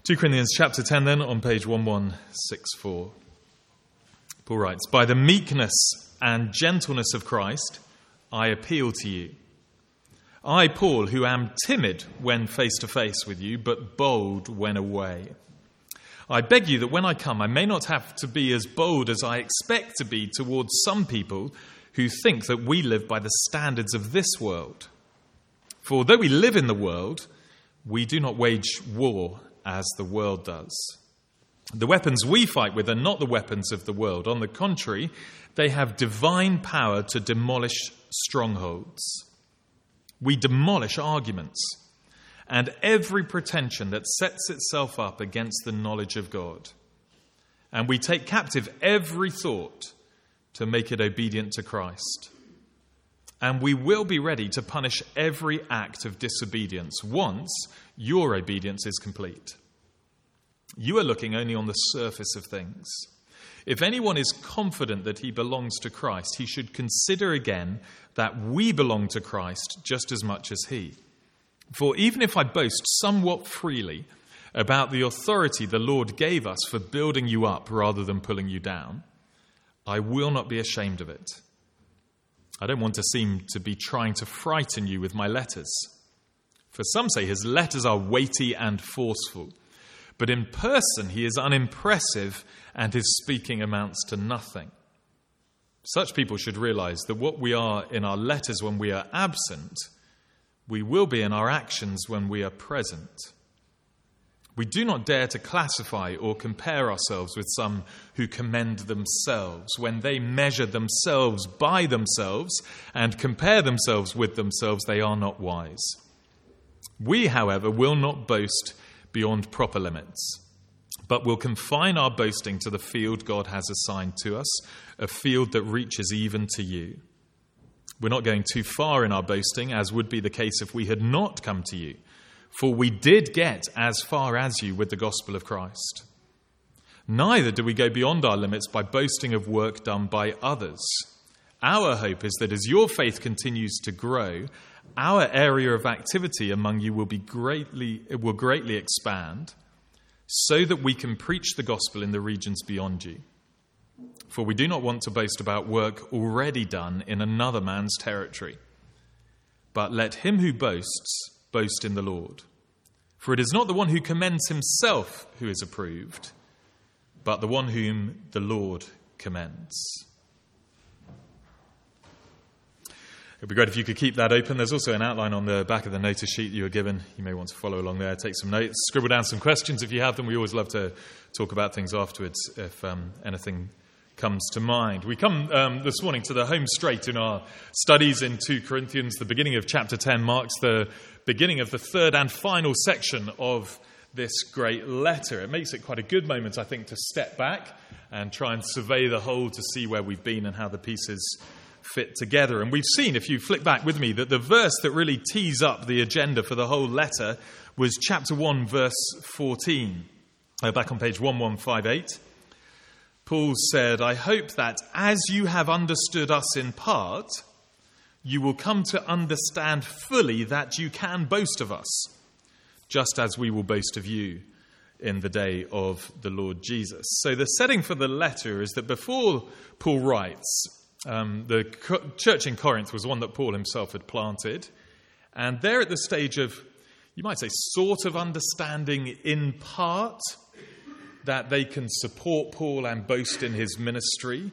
2 Corinthians chapter 10 then, on page 1164. Paul writes, "By the meekness and gentleness of Christ, I appeal to you. I, Paul, who am timid when face to face with you, but bold when away. I beg you that when I come, I may not have to be as bold as I expect to be towards some people who think that we live by the standards of this world. For though we live in the world, we do not wage war as the world does. The weapons we fight with are not the weapons of the world. On the contrary, they have divine power to demolish strongholds. We demolish arguments and every pretension that sets itself up against the knowledge of God. And we take captive every thought to make it obedient to Christ. And we will be ready to punish every act of disobedience once your obedience is complete. You are looking only on the surface of things. If anyone is confident that he belongs to Christ, he should consider again that we belong to Christ just as much as he. For even if I boast somewhat freely about the authority the Lord gave us for building you up rather than pulling you down, I will not be ashamed of it. I don't want to seem to be trying to frighten you with my letters. For some say his letters are weighty and forceful, but in person he is unimpressive and his speaking amounts to nothing. Such people should realize that what we are in our letters when we are absent, we will be in our actions when we are present. We do not dare to classify or compare ourselves with some who commend themselves. When they measure themselves by themselves and compare themselves with themselves, they are not wise. We, however, will not boast beyond proper limits, but will confine our boasting to the field God has assigned to us, a field that reaches even to you. We're not going too far in our boasting, as would be the case if we had not come to you, for we did get as far as you with the gospel of Christ. Neither do we go beyond our limits by boasting of work done by others. Our hope is that as your faith continues to grow, our area of activity among you will greatly expand, so that we can preach the gospel in the regions beyond you. For we do not want to boast about work already done in another man's territory. But let him who boasts boast in the Lord. For it is not the one who commends himself who is approved, but the one whom the Lord commends." It'd be great if you could keep that open. There's also an outline on the back of the notice sheet you were given. You may want to follow along there, take some notes, scribble down some questions if you have them. We always love to talk about things afterwards if anything comes to mind. We come this morning to the home straight in our studies in 2 Corinthians. The beginning of chapter 10 marks the beginning of the third and final section of this great letter. It makes it quite a good moment, I think, to step back and try and survey the whole to see where we've been and how the pieces fit together. And we've seen, if you flick back with me, that the verse that really tees up the agenda for the whole letter was chapter 1, verse 14. Back on page 1158. Paul said, "I hope that as you have understood us in part, you will come to understand fully that you can boast of us, just as we will boast of you in the day of the Lord Jesus." So the setting for the letter is that before Paul writes, the church in Corinth was one that Paul himself had planted. And they're at the stage of, you might say, sort of understanding in part that they can support Paul and boast in his ministry.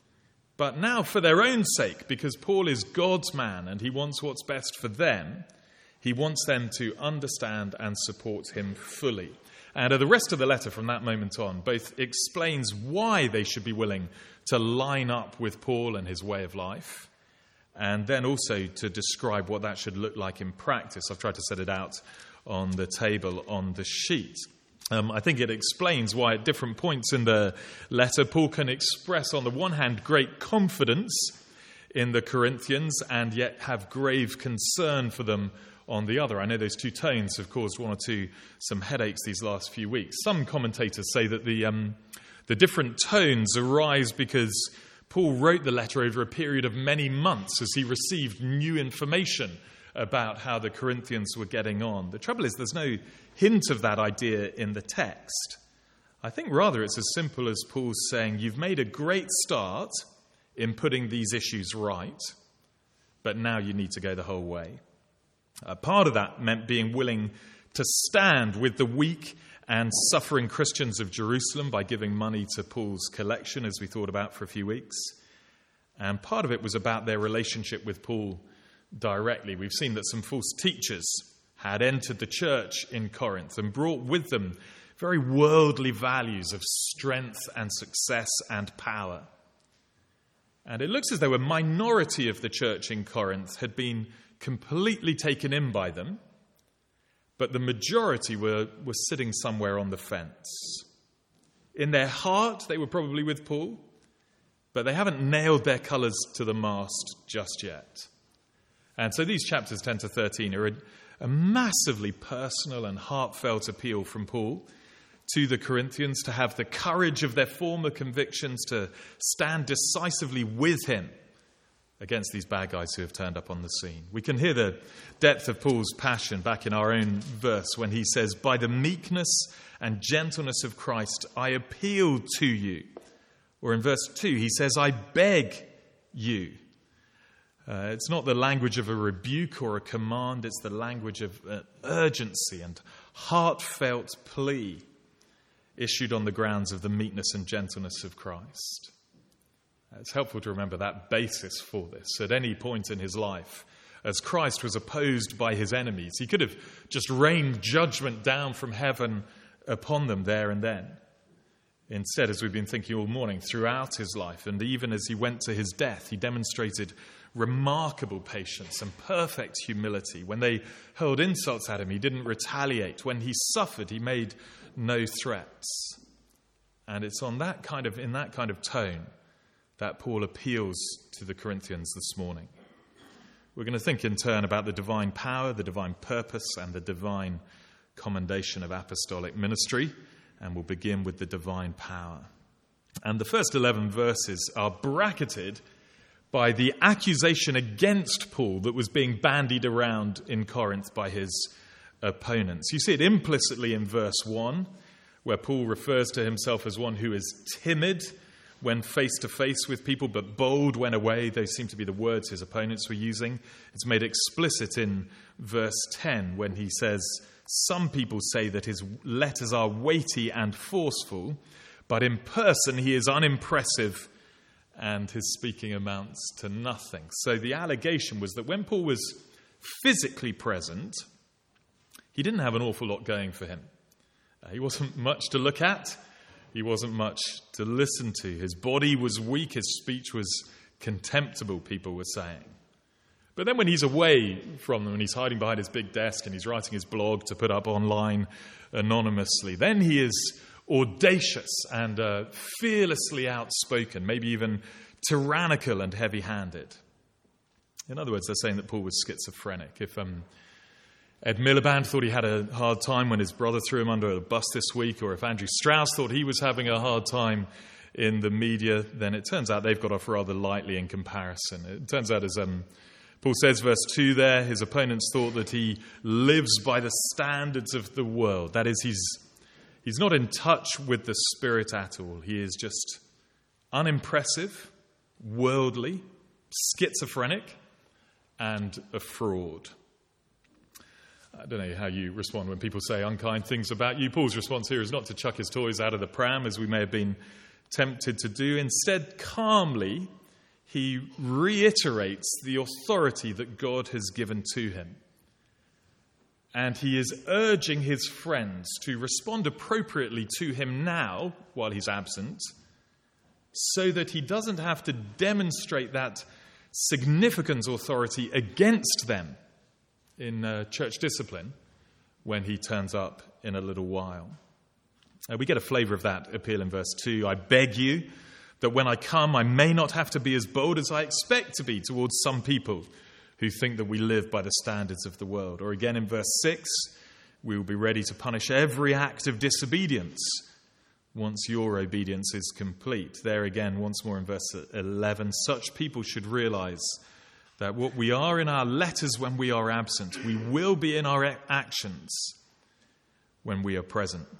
But now for their own sake, because Paul is God's man and he wants what's best for them, he wants them to understand and support him fully. And the rest of the letter from that moment on both explains why they should be willing to line up with Paul and his way of life, and then also to describe what that should look like in practice. I've tried to set it out on the table on the sheet. I think it explains why at different points in the letter, Paul can express, on the one hand, great confidence in the Corinthians and yet have grave concern for them on the other. I know those two tones have caused one or two some headaches these last few weeks. Some commentators say that the different tones arise because Paul wrote the letter over a period of many months as he received new information about how the Corinthians were getting on. The trouble is there's no hint of that idea in the text. I think rather it's as simple as Paul's saying, you've made a great start in putting these issues right, but now you need to go the whole way. Part of that meant being willing to stand with the weak and suffering Christians of Jerusalem by giving money to Paul's collection, as we thought about for a few weeks. And part of it was about their relationship with Paul directly. We've seen that some false teachers had entered the church in Corinth and brought with them very worldly values of strength and success and power. And it looks as though a minority of the church in Corinth had been completely taken in by them, but the majority were sitting somewhere on the fence. In their heart, they were probably with Paul, but they haven't nailed their colours to the mast just yet. And so these chapters 10 to 13 are a massively personal and heartfelt appeal from Paul to the Corinthians to have the courage of their former convictions to stand decisively with him against these bad guys who have turned up on the scene. We can hear the depth of Paul's passion back in our own verse when he says, by the meekness and gentleness of Christ, I appeal to you. Or in verse 2, he says, I beg you. It's not the language of a rebuke or a command, it's the language of urgency and heartfelt plea issued on the grounds of the meekness and gentleness of Christ. It's helpful to remember that basis for this. At any point in his life, as Christ was opposed by his enemies, he could have just rained judgment down from heaven upon them there and then. Instead, as we've been thinking all morning, throughout his life, and even as he went to his death, he demonstrated remarkable patience and perfect humility. When they hurled insults at him, he didn't retaliate. When he suffered, he made no threats. And it's in that kind of tone that Paul appeals to the Corinthians this morning. We're going to think in turn about the divine power, the divine purpose, and the divine commendation of apostolic ministry. And we'll begin with the divine power. And the first 11 verses are bracketed by the accusation against Paul that was being bandied around in Corinth by his opponents. You see it implicitly in verse 1, where Paul refers to himself as one who is timid when face to face with people, but bold when away. Those seem to be the words his opponents were using. It's made explicit in verse 10 when he says, some people say that his letters are weighty and forceful, but in person he is unimpressive and his speaking amounts to nothing. So the allegation was that when Paul was physically present, he didn't have an awful lot going for him. He wasn't much to look at. He wasn't much to listen to. His body was weak. His speech was contemptible, people were saying. But then when he's away from them and he's hiding behind his big desk and he's writing his blog to put up online anonymously, then he is audacious and fearlessly outspoken, maybe even tyrannical and heavy-handed. In other words, they're saying that Paul was schizophrenic. If Ed Miliband thought he had a hard time when his brother threw him under a bus this week, or if Andrew Strauss thought he was having a hard time in the media, then it turns out they've got off rather lightly in comparison. It turns out, as Paul says, verse 2 there, his opponents thought that he lives by the standards of the world. That is, he's not in touch with the Spirit at all. He is just unimpressive, worldly, schizophrenic, and a fraud. I don't know how you respond when people say unkind things about you. Paul's response here is not to chuck his toys out of the pram, as we may have been tempted to do. Instead, calmly, he reiterates the authority that God has given to him. And he is urging his friends to respond appropriately to him now, while he's absent, so that he doesn't have to demonstrate that significant authority against them in church discipline when he turns up in a little while. We get a flavour of that appeal in verse 2. I beg you that when I come, I may not have to be as bold as I expect to be towards some people who think that we live by the standards of the world. Or again in verse 6, we will be ready to punish every act of disobedience once your obedience is complete. There again, once more in verse 11, such people should realize that what we are in our letters when we are absent, we will be in our actions when we are present.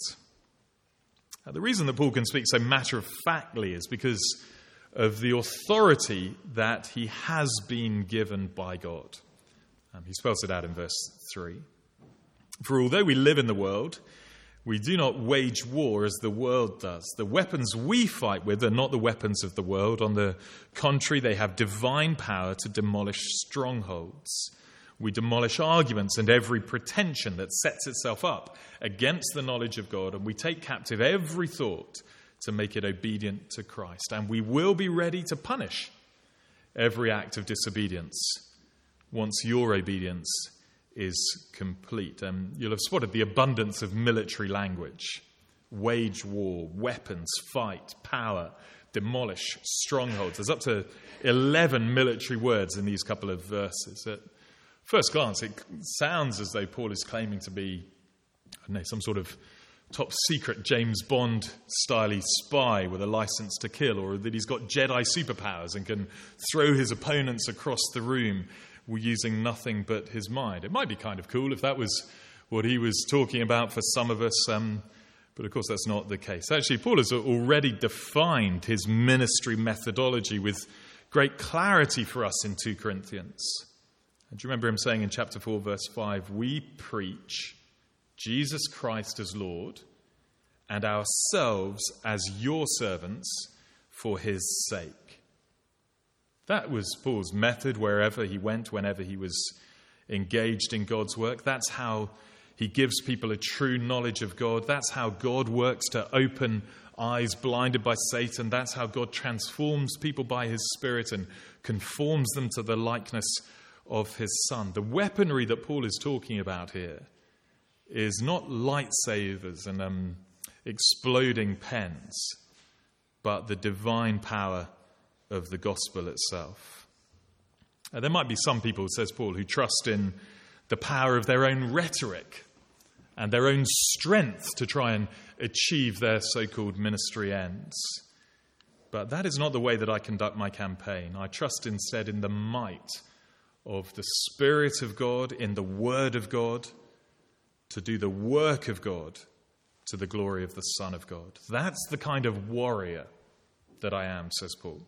The reason that Paul can speak so matter-of-factly is because of the authority that he has been given by God. He spells it out in verse 3. For although we live in the world, we do not wage war as the world does. The weapons we fight with are not the weapons of the world. On the contrary, they have divine power to demolish strongholds. We demolish arguments and every pretension that sets itself up against the knowledge of God, and we take captive every thought to make it obedient to Christ. And we will be ready to punish every act of disobedience once your obedience is complete. You'll have spotted the abundance of military language. Wage war, weapons, fight, power, demolish, strongholds. There's up to 11 military words in these couple of verses. At first glance, it sounds as though Paul is claiming to be, I don't know, some sort of top secret James Bond-style spy with a license to kill, or that he's got Jedi superpowers and can throw his opponents across the room using nothing but his mind. It might be kind of cool if that was what he was talking about for some of us, but of course that's not the case. Actually, Paul has already defined his ministry methodology with great clarity for us in 2 Corinthians. And do you remember him saying in chapter 4, verse 5, we preach Jesus Christ as Lord and ourselves as your servants for his sake. That was Paul's method wherever he went, whenever he was engaged in God's work. That's how he gives people a true knowledge of God. That's how God works to open eyes blinded by Satan. That's how God transforms people by his Spirit and conforms them to the likeness of his Son. The weaponry that Paul is talking about here is not lightsabers and exploding pens, but the divine power of the gospel itself. There might be some people, says Paul, who trust in the power of their own rhetoric and their own strength to try and achieve their so-called ministry ends. But that is not the way that I conduct my campaign. I trust instead in the might of the Spirit of God, in the Word of God, to do the work of God to the glory of the Son of God. That's the kind of warrior that I am, says Paul.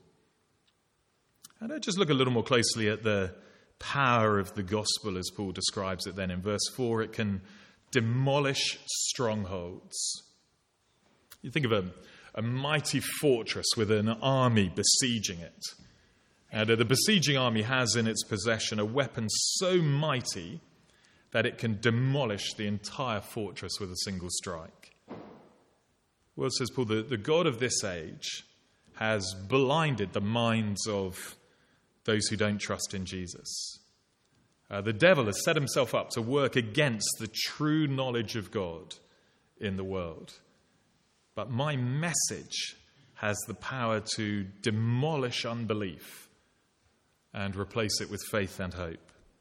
And I just look a little more closely at the power of the gospel as Paul describes it then. In verse 4, it can demolish strongholds. You think of a mighty fortress with an army besieging it. And the besieging army has in its possession a weapon so mighty that it can demolish the entire fortress with a single strike. Well, says Paul, the God of this age has blinded the minds of those who don't trust in Jesus. The devil has set himself up to work against the true knowledge of God in the world. But my message has the power to demolish unbelief and replace it with faith and hope.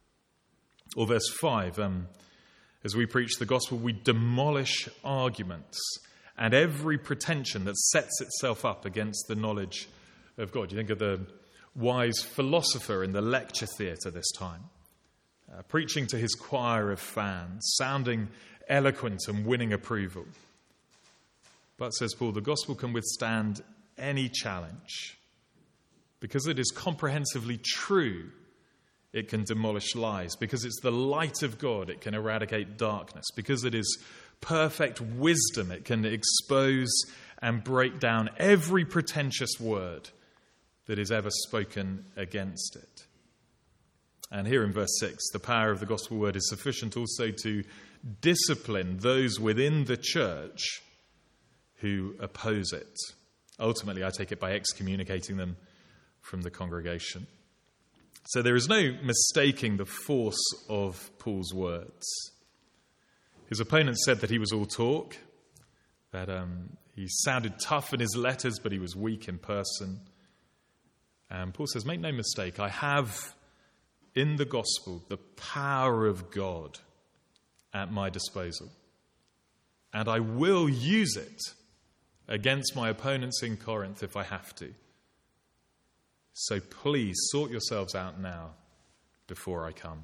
Or verse 5, as we preach the gospel, we demolish arguments and every pretension that sets itself up against the knowledge of God. You think of the wise philosopher in the lecture theatre this time, preaching to his choir of fans, sounding eloquent and winning approval. But, says Paul, the gospel can withstand any challenge. Because it is comprehensively true, it can demolish lies. Because it's the light of God, it can eradicate darkness. Because it is perfect wisdom, it can expose and break down every pretentious word that is ever spoken against it. And here in verse 6, the power of the gospel word is sufficient also to discipline those within the church who oppose it. Ultimately, I take it by excommunicating them from the congregation. So there is no mistaking the force of Paul's words. His opponents said that he was all talk, that he sounded tough in his letters, but he was weak in person. And Paul says, make no mistake, I have in the gospel the power of God at my disposal. And I will use it against my opponents in Corinth if I have to. So please sort yourselves out now before I come.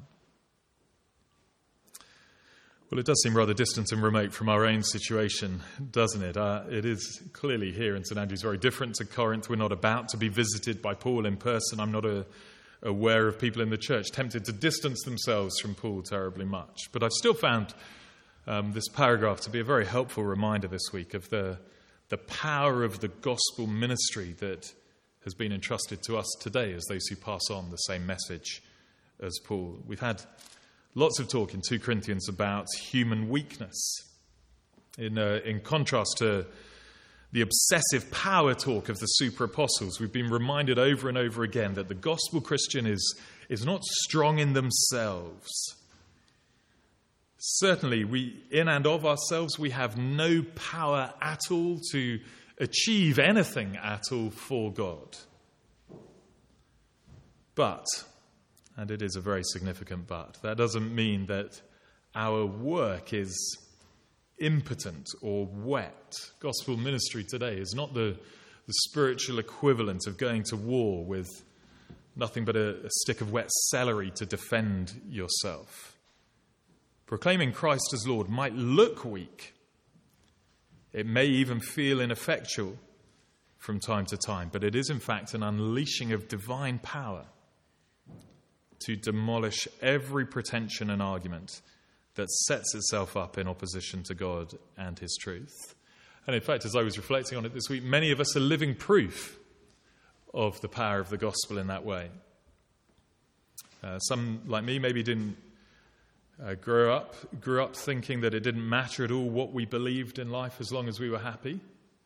Well, it does seem rather distant and remote from our own situation, doesn't it? It is clearly here in St Andrews very different to Corinth. We're not about to be visited by Paul in person. I'm not aware of people in the church tempted to distance themselves from Paul terribly much. But I've still found this paragraph to be a very helpful reminder this week of the power of the gospel ministry that has been entrusted to us today as those who pass on the same message as Paul. We've had lots of talk in 2 Corinthians about human weakness, in contrast to the obsessive power talk of the super apostles. We've been reminded over and over again that the gospel Christian is not strong in themselves. Certainly, in and of ourselves, we have no power at all to achieve anything at all for God. But, and it is a very significant but, that doesn't mean that our work is impotent or wet. Gospel ministry today is not the spiritual equivalent of going to war with nothing but a stick of wet celery to defend yourself. Proclaiming Christ as Lord might look weak. It may even feel ineffectual from time to time, but it is in fact an unleashing of divine power to demolish every pretension and argument that sets itself up in opposition to God and his truth. And in fact, as I was reflecting on it this week, many of us are living proof of the power of the gospel in that way. Some, like me, maybe didn't grew up thinking that it didn't matter at all what we believed in life as long as we were happy.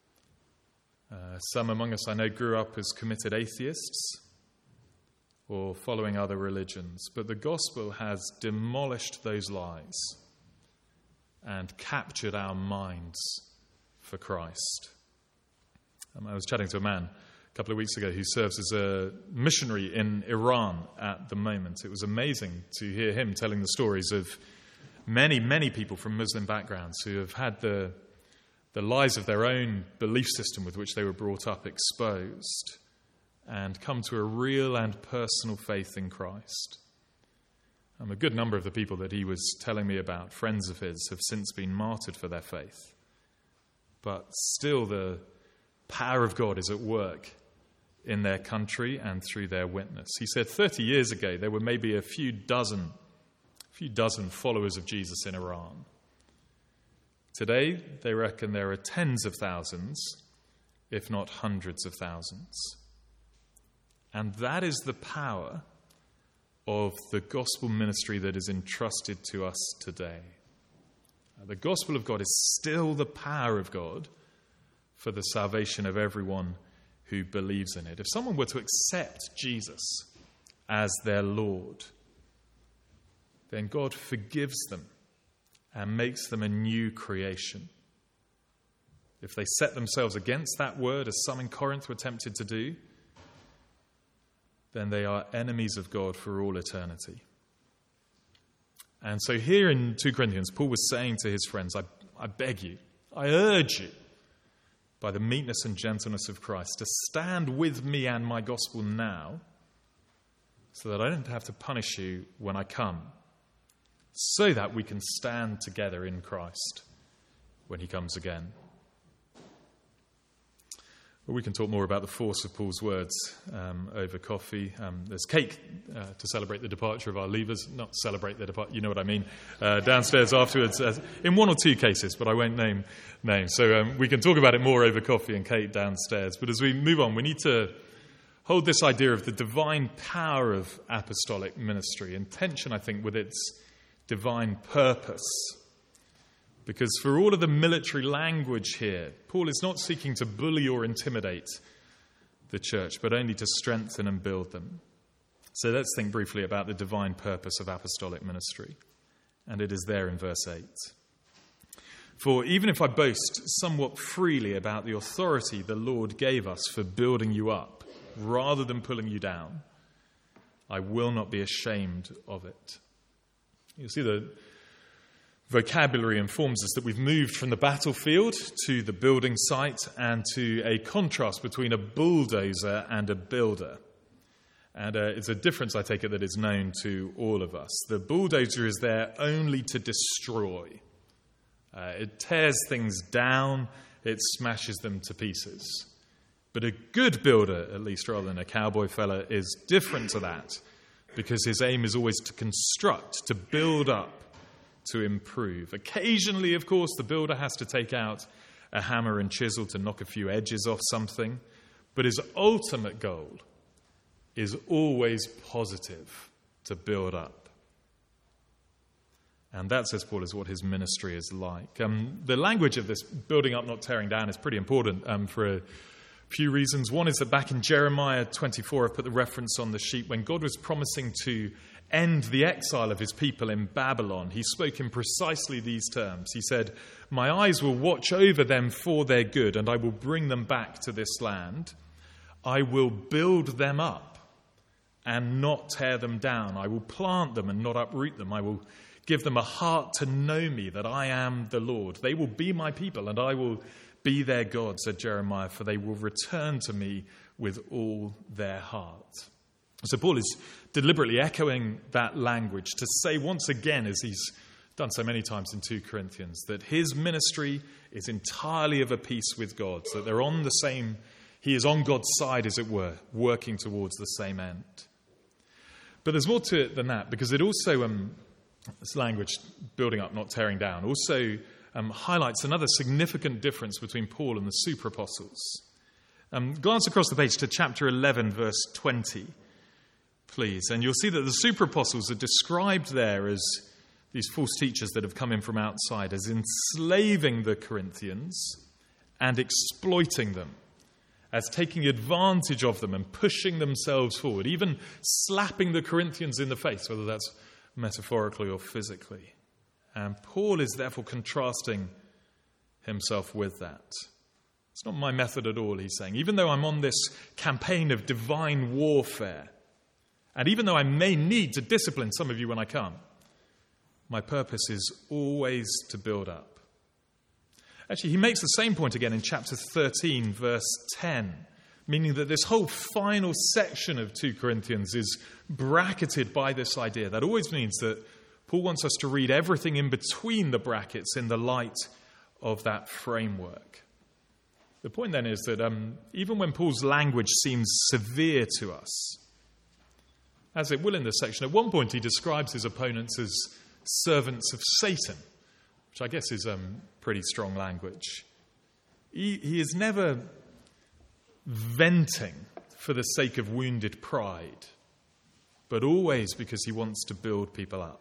Some among us, I know, grew up as committed atheists or following other religions. But the gospel has demolished those lies and captured our minds for Christ. I was chatting to a man a couple of weeks ago who serves as a missionary in Iran at the moment. It was amazing to hear him telling the stories of many, many people from Muslim backgrounds who have had the lies of their own belief system with which they were brought up exposed and come to a real and personal faith in Christ. A good number of the people that he was telling me about, friends of his, have since been martyred for their faith. But still the power of God is at work in their country and through their witness. He said 30 years ago there were maybe a few dozen followers of Jesus in Iran. Today they reckon there are tens of thousands, if not hundreds of thousands. And that is the power of the gospel ministry that is entrusted to us today. The gospel of God is still the power of God for the salvation of everyone who believes in it. If someone were to accept Jesus as their Lord, then God forgives them and makes them a new creation. If they set themselves against that word, as some in Corinth were tempted to do, then they are enemies of God for all eternity. And so here in 2 Corinthians, Paul was saying to his friends, I beg you, I urge you, by the meekness and gentleness of Christ, to stand with me and my gospel now, so that I don't have to punish you when I come, so that we can stand together in Christ when he comes again. Well, we can talk more about the force of Paul's words over coffee. There's cake to celebrate the departure of our leavers. Not celebrate the departure, you know what I mean. Downstairs afterwards, in one or two cases, but I won't name names. So we can talk about it more over coffee and cake downstairs. But as we move on, we need to hold this idea of the divine power of apostolic ministry in tension, I think, with its divine purpose. Because for all of the military language here, Paul is not seeking to bully or intimidate the church, but only to strengthen and build them. So let's think briefly about the divine purpose of apostolic ministry. And it is there in verse 8. For even if I boast somewhat freely about the authority the Lord gave us for building you up, rather than pulling you down, I will not be ashamed of it. You see, the vocabulary informs us that we've moved from the battlefield to the building site and to a contrast between a bulldozer and a builder. And it's a difference, I take it, that is known to all of us. The bulldozer is there only to destroy. It tears things down, it smashes them to pieces. But a good builder, at least rather than a cowboy fella, is different to that, because his aim is always to construct, to build up, to improve. Occasionally, of course, the builder has to take out a hammer and chisel to knock a few edges off something, but his ultimate goal is always positive, to build up. And that, says Paul, is what his ministry is like. The language of this building up, not tearing down, is pretty important for a few reasons. One is that back in Jeremiah 24, I've put the reference on the sheet, when God was promising to end the exile of his people in Babylon, he spoke in precisely these terms. He said, "My eyes will watch over them for their good, and I will bring them back to this land. I will build them up and not tear them down. I will plant them and not uproot them. I will give them a heart to know me, that I am the Lord. They will be my people, and I will be their God," said Jeremiah, "for they will return to me with all their heart." So Paul is deliberately echoing that language to say once again, as he's done so many times in 2 Corinthians, that his ministry is entirely of a piece with God, so that they're on the same, he is on God's side, as it were, working towards the same end. But there's more to it than that, because it also, this language, building up, not tearing down, also highlights another significant difference between Paul and the super apostles. Glance across the page to chapter 11, verse 20, please, and you'll see that the super apostles are described there as these false teachers that have come in from outside, as enslaving the Corinthians and exploiting them, as taking advantage of them and pushing themselves forward, even slapping the Corinthians in the face, whether that's metaphorically or physically. And Paul is therefore contrasting himself with that. It's not my method at all, he's saying. Even though I'm on this campaign of divine warfare, and even though I may need to discipline some of you when I come, my purpose is always to build up. Actually, he makes the same point again in chapter 13, verse 10, meaning that this whole final section of 2 Corinthians is bracketed by this idea. That always means that Paul wants us to read everything in between the brackets in the light of that framework. The point then is that even when Paul's language seems severe to us, as it will in this section, at one point he describes his opponents as servants of Satan, which I guess is pretty strong language. He is never venting for the sake of wounded pride, but always because he wants to build people up.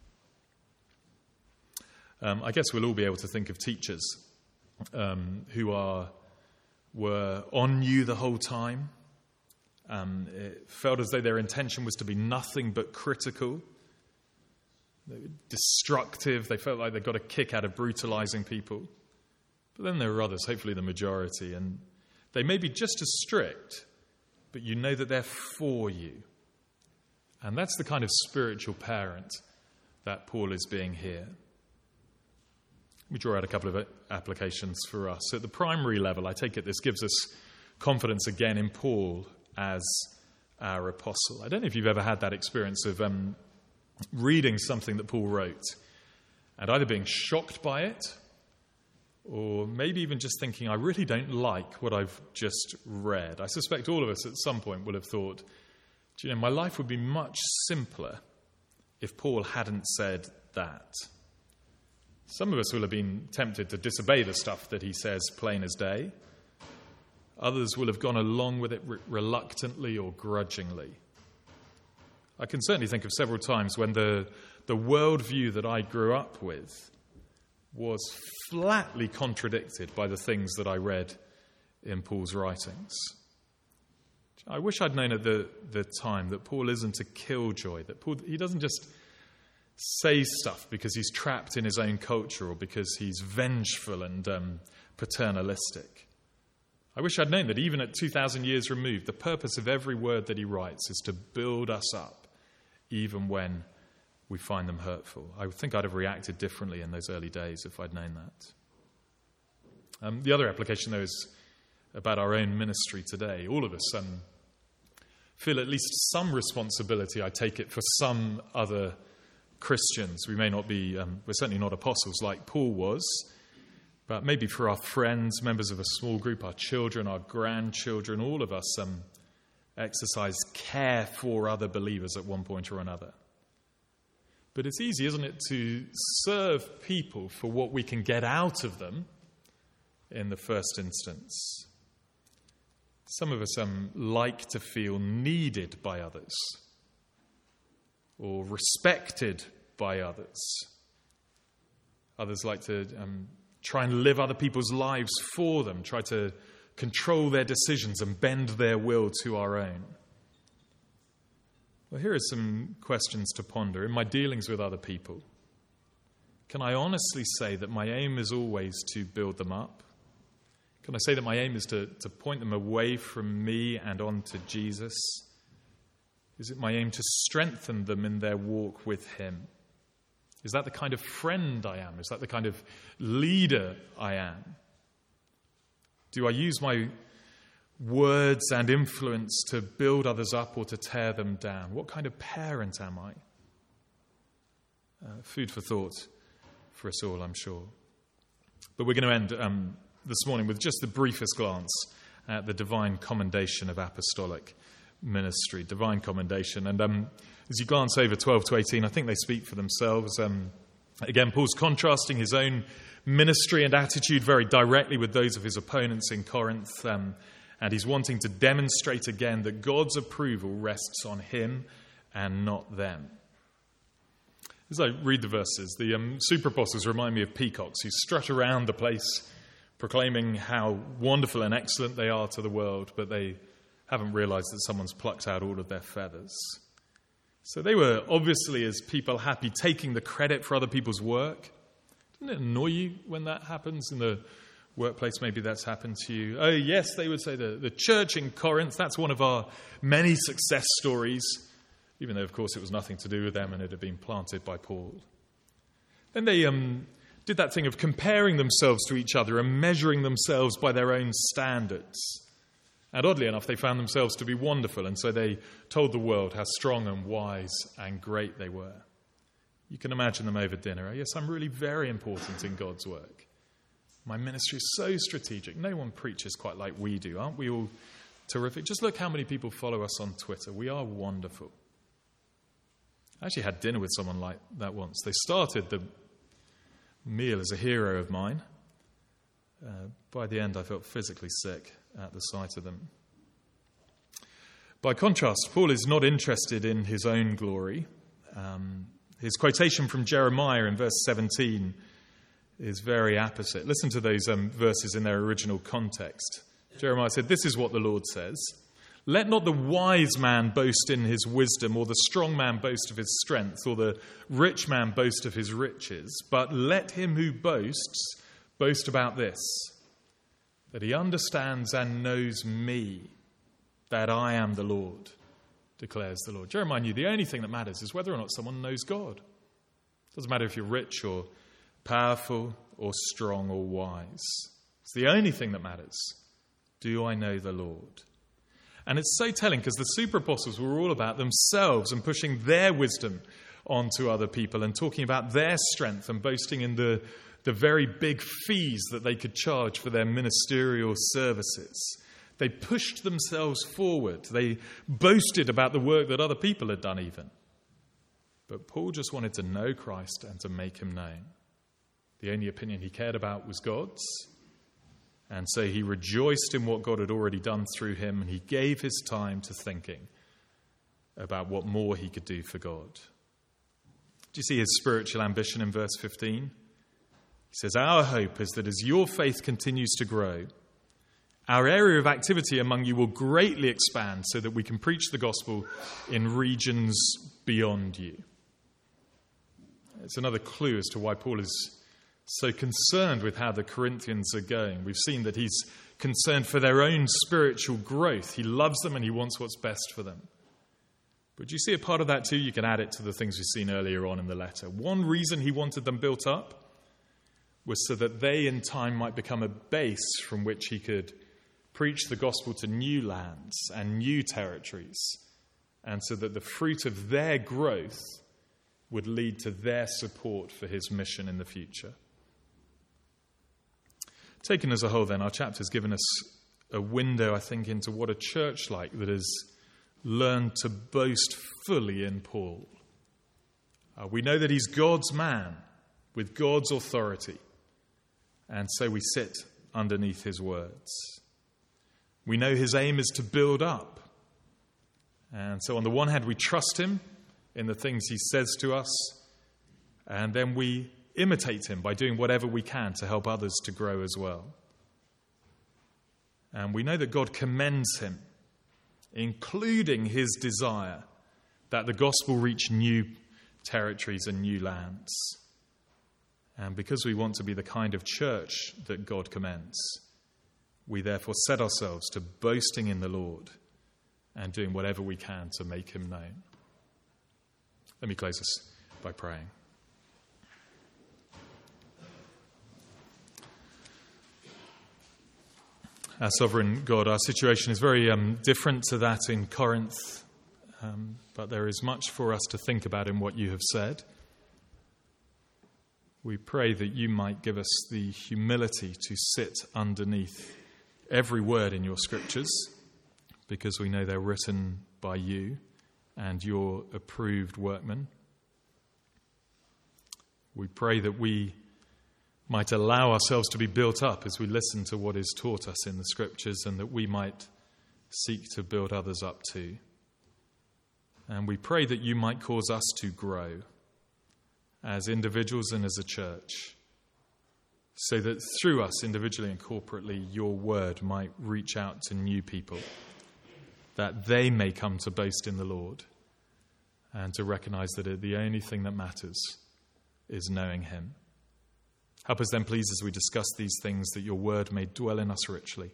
I guess we'll all be able to think of teachers who were on you the whole time. It felt as though their intention was to be nothing but critical. They were destructive. They felt like they got a kick out of brutalizing people. But then there are others, hopefully the majority, and they may be just as strict, but you know that they're for you. And that's the kind of spiritual parent that Paul is being here. We draw out a couple of applications for us. At the primary level, I take it this gives us confidence again in Paul as our apostle. I don't know if you've ever had that experience of reading something that Paul wrote and either being shocked by it or maybe even just thinking, I really don't like what I've just read. I suspect all of us at some point will have thought, do you know, my life would be much simpler if Paul hadn't said that. Some of us will have been tempted to disobey the stuff that he says plain as day. Others will have gone along with it reluctantly or grudgingly. I can certainly think of several times when the worldview that I grew up with was flatly contradicted by the things that I read in Paul's writings. I wish I'd known at the time that Paul isn't a killjoy, that Paul, he doesn't just say stuff because he's trapped in his own culture or because he's vengeful and paternalistic. I wish I'd known that even at 2,000 years removed, the purpose of every word that he writes is to build us up, even when we find them hurtful. I think I'd have reacted differently in those early days if I'd known that. The other application, though, is about our own ministry today. All of us feel at least some responsibility, I take it, for some other Christians. We may not be, we're certainly not apostles like Paul was, but maybe for our friends, members of a small group, our children, our grandchildren, all of us exercise care for other believers at one point or another. But it's easy, isn't it, to serve people for what we can get out of them in the first instance. Some of us like to feel needed by others or respected by others. Others like to try and live other people's lives for them, try to control their decisions and bend their will to our own. Well, here are some questions to ponder. In my dealings with other people, can I honestly say that my aim is always to build them up? Can I say that my aim is to point them away from me and on to Jesus? Is it my aim to strengthen them in their walk with him? Is that the kind of friend I am? Is that the kind of leader I am? Do I use my words and influence to build others up or to tear them down? What kind of parent am I? Food for thought for us all, I'm sure. But we're going to end this morning with just the briefest glance at the divine commendation of apostolic ministry. Divine commendation. And as you glance over 12 to 18, I think they speak for themselves. Again, Paul's contrasting his own ministry and attitude very directly with those of his opponents in Corinth. And he's wanting to demonstrate again that God's approval rests on him and not them. As I read the verses, the super apostles remind me of peacocks who strut around the place proclaiming how wonderful and excellent they are to the world, but they haven't realized that someone's plucked out all of their feathers. So they were obviously, as people, happy taking the credit for other people's work. Doesn't it annoy you when that happens in the workplace? Maybe that's happened to you. Oh, yes, they would say the church in Corinth, that's one of our many success stories, even though, of course, it was nothing to do with them and it had been planted by Paul. Then they did that thing of comparing themselves to each other and measuring themselves by their own standards. And oddly enough, they found themselves to be wonderful, and so they told the world how strong and wise and great they were. You can imagine them over dinner. Yes, I'm really very important in God's work. My ministry is so strategic. No one preaches quite like we do. Aren't we all terrific? Just look how many people follow us on Twitter. We are wonderful. I actually had dinner with someone like that once. They started the meal as a hero of mine. By the end, I felt physically sick at the sight of them. By contrast, Paul is not interested in his own glory. His quotation from Jeremiah in verse 17 is very apposite. Listen to those verses in their original context. Jeremiah said, "This is what the Lord says. Let not the wise man boast in his wisdom, or the strong man boast of his strength, or the rich man boast of his riches, but let him who boasts boast about this, that he understands and knows me, that I am the Lord, declares the Lord." Jeremiah knew the only thing that matters is whether or not someone knows God. It doesn't matter if you're rich or powerful or strong or wise. It's the only thing that matters. Do I know the Lord? And it's so telling because the super apostles were all about themselves and pushing their wisdom onto other people and talking about their strength and boasting in the very big fees that they could charge for their ministerial services. They pushed themselves forward. They boasted about the work that other people had done even. But Paul just wanted to know Christ and to make him known. The only opinion he cared about was God's. And so he rejoiced in what God had already done through him, and he gave his time to thinking about what more he could do for God. Do you see his spiritual ambition in verse 15? He says, "Our hope is that as your faith continues to grow, our area of activity among you will greatly expand so that we can preach the gospel in regions beyond you." It's another clue as to why Paul is so concerned with how the Corinthians are going. We've seen that he's concerned for their own spiritual growth. He loves them and he wants what's best for them. But do you see a part of that too? You can add it to the things we've seen earlier on in the letter. One reason he wanted them built up was so that they in time might become a base from which he could preach the gospel to new lands and new territories, and so that the fruit of their growth would lead to their support for his mission in the future. Taken as a whole, then, our chapter has given us a window, I think, into what a church like that has learned to boast fully in Paul. We know that he's God's man with God's authority, and so we sit underneath his words. We know his aim is to build up, and so on the one hand we trust him in the things he says to us, and then we imitate him by doing whatever we can to help others to grow as well. And we know that God commends him, including his desire that the gospel reach new territories and new lands. And because we want to be the kind of church that God commends, we therefore set ourselves to boasting in the Lord and doing whatever we can to make him known. Let me close this by praying. Our sovereign God, our situation is very different to that in Corinth, but there is much for us to think about in what you have said. We pray that you might give us the humility to sit underneath every word in your scriptures, because we know they're written by you and your approved workmen. We pray that we might allow ourselves to be built up as we listen to what is taught us in the scriptures, and that we might seek to build others up too. And we pray that you might cause us to grow as individuals and as a church, so that through us individually and corporately, your word might reach out to new people, that they may come to boast in the Lord and to recognize that the only thing that matters is knowing him. Help us then, please, as we discuss these things, that your word may dwell in us richly.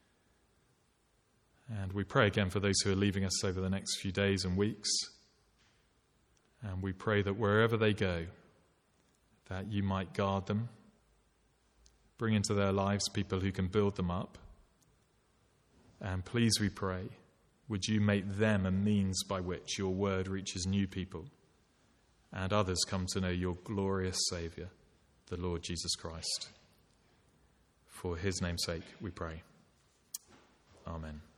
And we pray again for those who are leaving us over the next few days and weeks. And we pray that wherever they go, that you might guard them, bring into their lives people who can build them up. And please, we pray, would you make them a means by which your word reaches new people and others come to know your glorious Saviour, the Lord Jesus Christ. For his name's sake, we pray. Amen.